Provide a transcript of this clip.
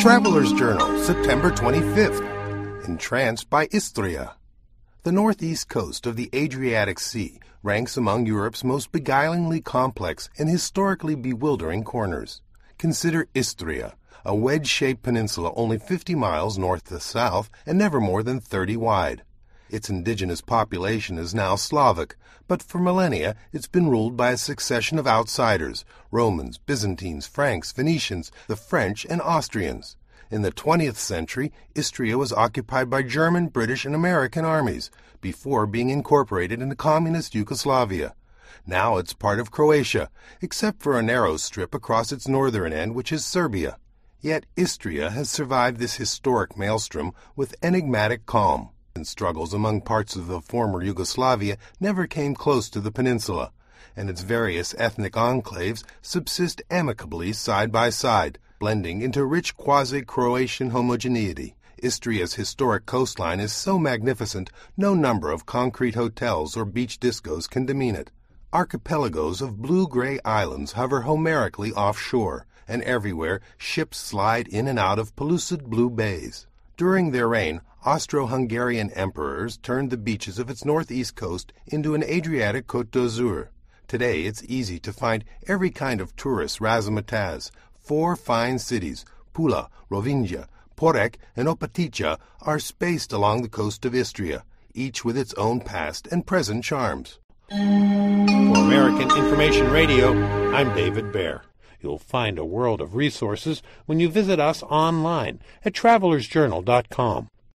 Traveler's Journal, September 25th. Entranced by Istria. The northeast coast of the Adriatic Sea ranks among Europe's most beguilingly complex and historically bewildering corners. Consider Istria, a wedge-shaped peninsula only 50 miles north to south and never more than 30 wide. Its indigenous population is now Slavic, but for millennia it's been ruled by a succession of outsiders: Romans, Byzantines, Franks, Venetians, the French, and Austrians. In the 20th century, Istria was occupied by German, British, and American armies before being incorporated into communist Yugoslavia. Now it's part of Croatia, except for a narrow strip across its northern end, which is Serbia. Yet Istria has survived this historic maelstrom with enigmatic calm, and struggles among parts of the former Yugoslavia never came close to the peninsula, and its various ethnic enclaves subsist amicably side by side, blending into rich quasi-Croatian homogeneity. Istria's historic coastline is so magnificent, no number of concrete hotels or beach discos can demean it. Archipelagos of blue-gray islands hover Homerically offshore, and everywhere ships slide in and out of pellucid blue bays. During their reign, Austro-Hungarian emperors turned the beaches of its northeast coast into an Adriatic Côte d'Azur. Today it's easy to find every kind of tourist razzmatazz. 4 fine cities, Pula, Rovinj, Porek, and Opatija, are spaced along the coast of Istria, each with its own past and present charms. For American Information Radio, I'm David Baer. You'll find a world of resources when you visit us online at travelersjournal.com.